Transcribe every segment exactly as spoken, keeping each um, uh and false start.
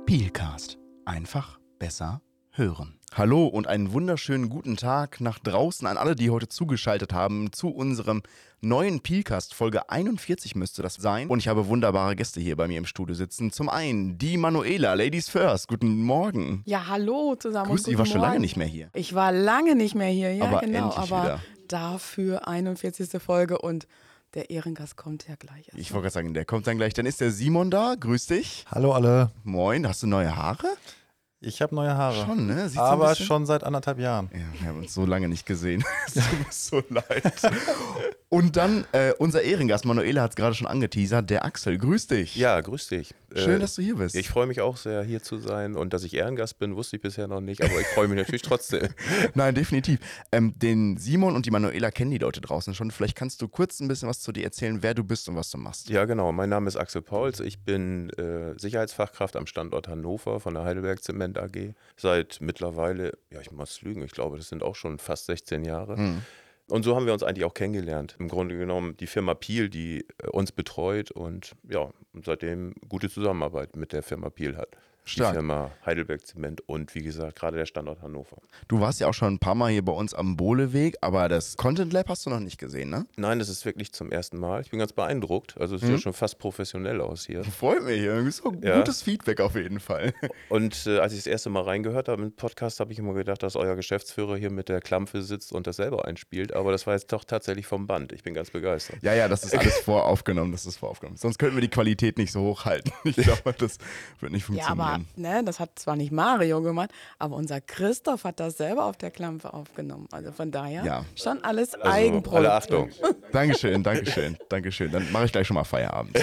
Peelcast. Einfach besser hören. Hallo und einen wunderschönen guten Tag nach draußen an alle, die heute zugeschaltet haben zu unserem neuen Peelcast. Folge einundvierzig müsste das sein. Und ich habe wunderbare Gäste hier bei mir im Studio sitzen. Zum einen die Manuela, Ladies First. Guten Morgen. Ja, hallo zusammen. Grüß dich, du warst schon lange nicht mehr hier. Ich war lange nicht mehr hier, ja aber genau. Endlich aber wieder. Dafür einundvierzigste Folge und der Ehrengast kommt ja gleich. Ich wollte gerade sagen, der kommt dann gleich. Dann ist der Simon da. Grüß dich. Hallo alle. Moin. Hast du neue Haare? Ich habe neue Haare. Schon, ne? Sieht's Aber ein bisschen- schon seit anderthalb Jahren. Ja, wir haben uns so lange nicht gesehen. Es tut mir so leid. Und dann äh, unser Ehrengast, Manuela hat es gerade schon angeteasert, der Axel. Grüß dich. Ja, grüß dich. Schön, Äh, dass du hier bist. Ich freue mich auch sehr, hier zu sein. Und dass ich Ehrengast bin, wusste ich bisher noch nicht. Aber ich freue mich natürlich trotzdem. Nein, definitiv. Ähm, den Simon und die Manuela kennen die Leute draußen schon. Vielleicht kannst du kurz ein bisschen was zu dir erzählen, wer du bist und was du machst. Ja, genau. Mein Name ist Axel Pauls. Ich bin äh, Sicherheitsfachkraft am Standort Hannover von der Heidelberg Zement A G. Seit mittlerweile, ja, ich muss lügen, ich glaube, das sind auch schon fast sechzehn Jahre. Hm. Und so haben wir uns eigentlich auch kennengelernt. Im Grunde genommen die Firma Piel, die äh, uns betreut und ja, seitdem gute Zusammenarbeit mit der Firma Piel hat. Stark. Die Firma Heidelberg Zement und wie gesagt, gerade der Standort Hannover. Du warst ja auch schon ein paar Mal hier bei uns am Bohleweg, aber das Content Lab hast du noch nicht gesehen, ne? Nein, das ist wirklich zum ersten Mal. Ich bin ganz beeindruckt. Also es sieht Mhm. ja schon fast professionell aus hier. Freut mich. Irgendwie so Ja. gutes Feedback auf jeden Fall. Und äh, als ich das erste Mal reingehört habe im Podcast, habe ich immer gedacht, dass euer Geschäftsführer hier mit der Klampfe sitzt und das selber einspielt. Aber das war jetzt doch tatsächlich vom Band. Ich bin ganz begeistert. Ja, ja, das ist alles voraufgenommen. Das ist voraufgenommen. Sonst könnten wir die Qualität nicht so hochhalten. Ich glaube, das wird nicht Ja, funktionieren. aber ne, das hat zwar nicht Mario gemacht, aber unser Christoph hat das selber auf der Klampfe aufgenommen. Also von daher Ja. schon alles Also, Eigenproduktion. alle Achtung. Dankeschön, Dankeschön, Dankeschön. Dann mache ich gleich schon mal Feierabend.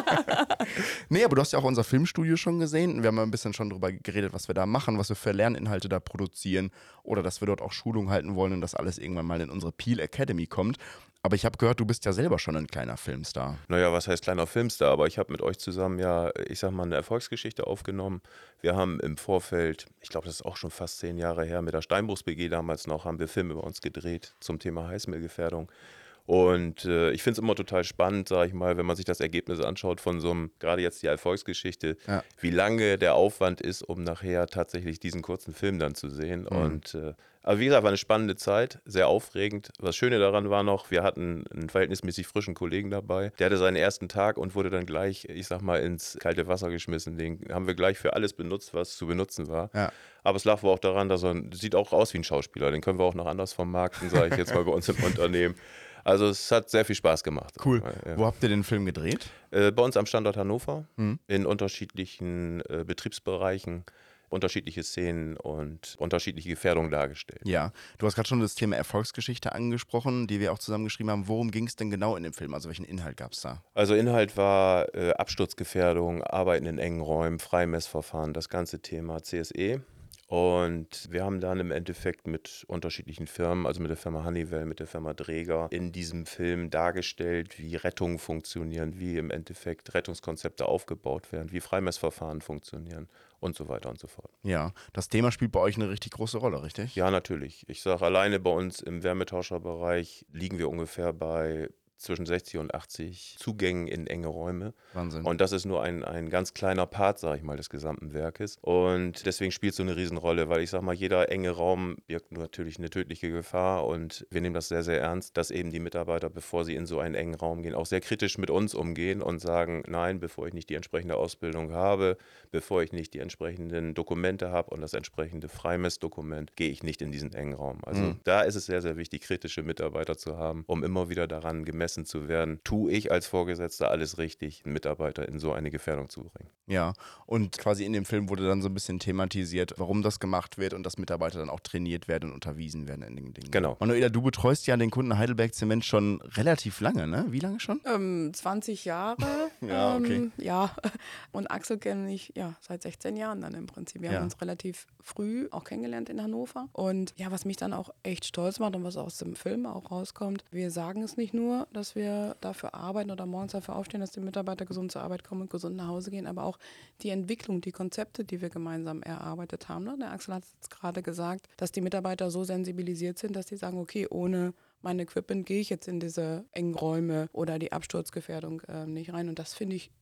Nee, aber du hast ja auch unser Filmstudio schon gesehen. Wir haben ja ein bisschen schon drüber geredet, was wir da machen, was wir für Lerninhalte da produzieren oder dass wir dort auch Schulungen halten wollen und das alles irgendwann mal in unsere Peel Academy kommt. Aber ich habe gehört, du bist ja selber schon ein kleiner Filmstar. Naja, was heißt kleiner Filmstar? Aber ich habe mit euch zusammen ja, ich sag mal, eine Erfolgsgeschichte aufgenommen. Wir haben im Vorfeld, ich glaube, das ist auch schon fast zehn Jahre her, mit der Steinbruchs-B G damals noch, haben wir Filme über uns gedreht zum Thema Heißmehlgefährdung. Und äh, ich finde es immer total spannend, sage ich mal, wenn man sich das Ergebnis anschaut von so einem, gerade jetzt die Erfolgsgeschichte, Ja. wie lange der Aufwand ist, um nachher tatsächlich diesen kurzen Film dann zu sehen. Mhm. Und äh, aber wie gesagt, war eine spannende Zeit, sehr aufregend. Das Schöne daran war noch, wir hatten einen verhältnismäßig frischen Kollegen dabei. Der hatte seinen ersten Tag und wurde dann gleich, ich sag mal, ins kalte Wasser geschmissen. Den haben wir gleich für alles benutzt, was zu benutzen war. Ja. Aber es lag wohl auch daran, dass er sieht auch aus wie ein Schauspieler. Den können wir auch noch anders vermarkten, sage ich jetzt mal bei uns im Unternehmen. Also es hat sehr viel Spaß gemacht. Cool. Ja. Wo habt ihr den Film gedreht? Äh, bei uns am Standort Hannover, Mhm. in unterschiedlichen äh, Betriebsbereichen, unterschiedliche Szenen und unterschiedliche Gefährdungen dargestellt. Ja, du hast gerade schon das Thema Erfolgsgeschichte angesprochen, die wir auch zusammengeschrieben haben. Worum ging es denn genau in dem Film? Also welchen Inhalt gab es da? Also Inhalt war äh, Absturzgefährdung, Arbeiten in engen Räumen, Freimessverfahren, das ganze Thema C S E. Und wir haben dann im Endeffekt mit unterschiedlichen Firmen, also mit der Firma Honeywell, mit der Firma Dräger, in diesem Film dargestellt, wie Rettungen funktionieren, wie im Endeffekt Rettungskonzepte aufgebaut werden, wie Freimessverfahren funktionieren und so weiter und so fort. Ja, das Thema spielt bei euch eine richtig große Rolle, richtig? Ja, natürlich. Ich sage, alleine bei uns im Wärmetauscherbereich liegen wir ungefähr bei zwischen sechzig und achtzig Zugängen in enge Räume. Wahnsinn. Und das ist nur ein, ein ganz kleiner Part, sage ich mal, des gesamten Werkes. Und deswegen spielt es so eine Riesenrolle, weil ich sage mal, jeder enge Raum birgt natürlich eine tödliche Gefahr und wir nehmen das sehr, sehr ernst, dass eben die Mitarbeiter, bevor sie in so einen engen Raum gehen, auch sehr kritisch mit uns umgehen und sagen, nein, bevor ich nicht die entsprechende Ausbildung habe, bevor ich nicht die entsprechenden Dokumente habe und das entsprechende Freimessdokument, gehe ich nicht in diesen engen Raum. Also Mhm. da ist es sehr, sehr wichtig, kritische Mitarbeiter zu haben, um immer wieder daran gemessen zu werden, tue ich als Vorgesetzter alles richtig, einen Mitarbeiter in so eine Gefährdung zu bringen. Ja, und quasi in dem Film wurde dann so ein bisschen thematisiert, warum das gemacht wird und dass Mitarbeiter dann auch trainiert werden und unterwiesen werden in den Dingen. Genau. Manuela, du betreust ja den Kunden Heidelberg Zement schon relativ lange, ne? Wie lange schon? Ähm, zwanzig Jahre. Ja, okay. Ähm, ja, und Axel kenne ich ja seit sechzehn Jahren dann im Prinzip. Wir Ja. haben uns relativ früh auch kennengelernt in Hannover. Und ja, was mich dann auch echt stolz macht und was aus dem Film auch rauskommt, wir sagen es nicht nur, dass wir dafür arbeiten oder morgens dafür aufstehen, dass die Mitarbeiter gesund zur Arbeit kommen und gesund nach Hause gehen, aber auch die Entwicklung, die Konzepte, die wir gemeinsam erarbeitet haben. Ne? Der Axel hat es gerade gesagt, dass die Mitarbeiter so sensibilisiert sind, dass die sagen, okay, ohne mein Equipment gehe ich jetzt in diese engen Räume oder die Absturzgefährdung äh, nicht rein. Und das finde ich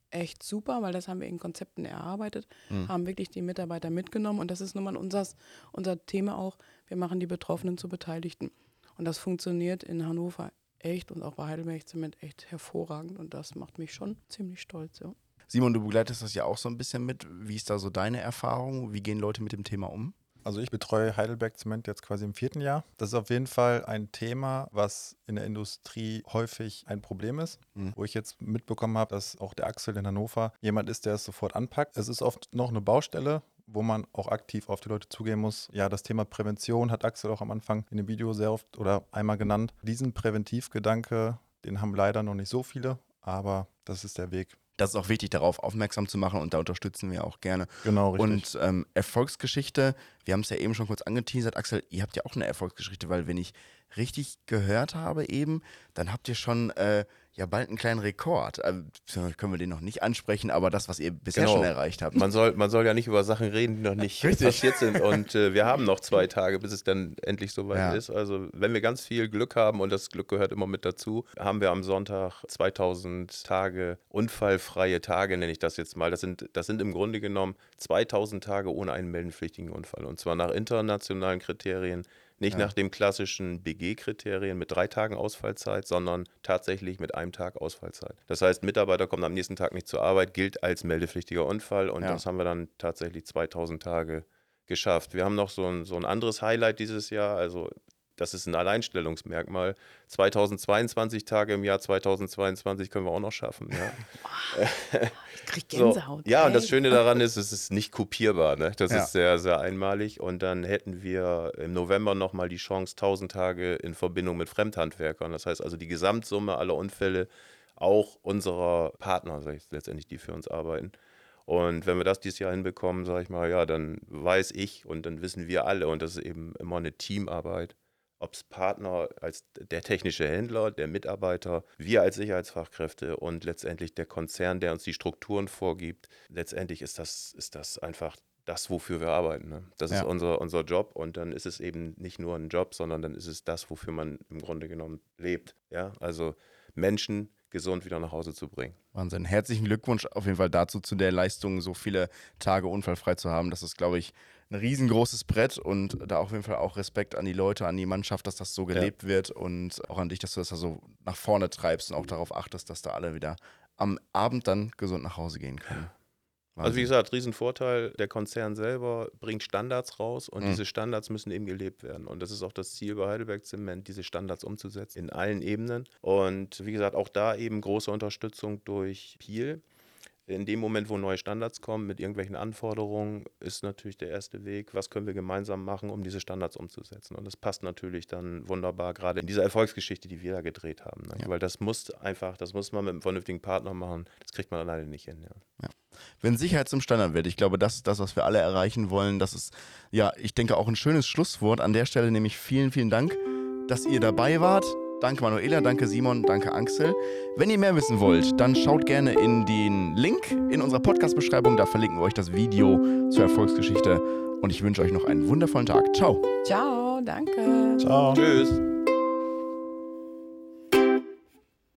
echt super, weil das haben wir in Konzepten erarbeitet, Mhm. haben wirklich die Mitarbeiter mitgenommen und das ist nun mal unser, unser Thema auch, wir machen die Betroffenen zu Beteiligten. Und das funktioniert in Hannover echt und auch bei Heidelberg Zement echt hervorragend und das macht mich schon ziemlich stolz. Ja. Simon, du begleitest das ja auch so ein bisschen mit. Wie ist da so deine Erfahrung? Wie gehen Leute mit dem Thema um? Also ich betreue Heidelberg Zement jetzt quasi im vierten Jahr. Das ist auf jeden Fall ein Thema, was in der Industrie häufig ein Problem ist. Mhm. Wo ich jetzt mitbekommen habe, dass auch der Axel in Hannover jemand ist, der es sofort anpackt. Es ist oft noch eine Baustelle, wo man auch aktiv auf die Leute zugehen muss. Ja, das Thema Prävention hat Axel auch am Anfang in dem Video sehr oft oder einmal genannt. Diesen Präventivgedanke, den haben leider noch nicht so viele, aber das ist der Weg. Das ist auch wichtig, darauf aufmerksam zu machen und da unterstützen wir auch gerne. Genau, richtig. Und ähm, Erfolgsgeschichte, wir haben es ja eben schon kurz angeteasert. Axel, ihr habt ja auch eine Erfolgsgeschichte, weil wenn ich richtig gehört habe eben, dann habt ihr schon äh, ja bald einen kleinen Rekord. Äh, können wir den noch nicht ansprechen, aber das, was ihr bisher Genau. schon erreicht habt. Man soll, man soll ja nicht über Sachen reden, die noch nicht Richtig. passiert sind. Und äh, wir haben noch zwei Tage, bis es dann endlich soweit Ja. ist. Also wenn wir ganz viel Glück haben, und das Glück gehört immer mit dazu, haben wir am Sonntag zweitausend Tage unfallfreie Tage, nenne ich das jetzt mal. Das sind, das sind im Grunde genommen zweitausend Tage ohne einen meldenpflichtigen Unfall. Und zwar nach internationalen Kriterien. Nicht Ja. nach dem klassischen B G-Kriterien mit drei Tagen Ausfallzeit, sondern tatsächlich mit einem Tag Ausfallzeit. Das heißt, Mitarbeiter kommen am nächsten Tag nicht zur Arbeit, gilt als meldepflichtiger Unfall und Ja. das haben wir dann tatsächlich zweitausend Tage geschafft. Wir haben noch so ein, so ein anderes Highlight dieses Jahr, also das ist ein Alleinstellungsmerkmal. zweitausendzweiundzwanzig Tage im Jahr zweitausendzweiundzwanzig können wir auch noch schaffen. Ja. Ich krieg So, Gänsehaut. ja, und das ey. Schöne daran ist, es ist nicht kopierbar. Ne? Das Ja. ist sehr, sehr einmalig. Und dann hätten wir im November nochmal die Chance, tausend Tage in Verbindung mit Fremdhandwerkern. Das heißt also die Gesamtsumme aller Unfälle, auch unserer Partner, sag ich, letztendlich, die für uns arbeiten. Und wenn wir das dieses Jahr hinbekommen, sage ich mal, ja, dann weiß ich und dann wissen wir alle, und das ist eben immer eine Teamarbeit, ob es Partner als der technische Händler, der Mitarbeiter, wir als Sicherheitsfachkräfte und letztendlich der Konzern, der uns die Strukturen vorgibt. Letztendlich ist das, ist das einfach das, wofür wir arbeiten. Ne? Das Ja. ist unser, unser Job und dann ist es eben nicht nur ein Job, sondern dann ist es das, wofür man im Grunde genommen lebt. Ja? Also Menschen gesund wieder nach Hause zu bringen. Wahnsinn. Herzlichen Glückwunsch auf jeden Fall dazu, zu der Leistung, so viele Tage unfallfrei zu haben. Das ist, glaube ich, ein riesengroßes Brett und da auf jeden Fall auch Respekt an die Leute, an die Mannschaft, dass das so gelebt ja. wird und auch an dich, dass du das da so nach vorne treibst und auch darauf achtest, dass da alle wieder am Abend dann gesund nach Hause gehen können. Also wie gesagt, Riesenvorteil, der Konzern selber bringt Standards raus und Mhm. diese Standards müssen eben gelebt werden. Und das ist auch das Ziel bei Heidelberg Zement, diese Standards umzusetzen in allen Ebenen. Und wie gesagt, auch da eben große Unterstützung durch P I L. In dem Moment, wo neue Standards kommen mit irgendwelchen Anforderungen, ist natürlich der erste Weg, was können wir gemeinsam machen, um diese Standards umzusetzen. Und das passt natürlich dann wunderbar, gerade in dieser Erfolgsgeschichte, die wir da gedreht haben. Ne? Ja. Weil das muss einfach, das muss man mit einem vernünftigen Partner machen, das kriegt man alleine nicht hin. Ja. Ja. Wenn Sicherheit zum Standard wird, ich glaube, das ist das, was wir alle erreichen wollen. Das ist, ja, ich denke, auch ein schönes Schlusswort. An der Stelle nämlich vielen, vielen Dank, dass ihr dabei wart. Danke Manuela, danke Simon, danke Axel. Wenn ihr mehr wissen wollt, dann schaut gerne in den Link in unserer Podcast-Beschreibung. Da verlinken wir euch das Video zur Erfolgsgeschichte. Und ich wünsche euch noch einen wundervollen Tag. Ciao. Ciao, danke. Ciao. Tschüss.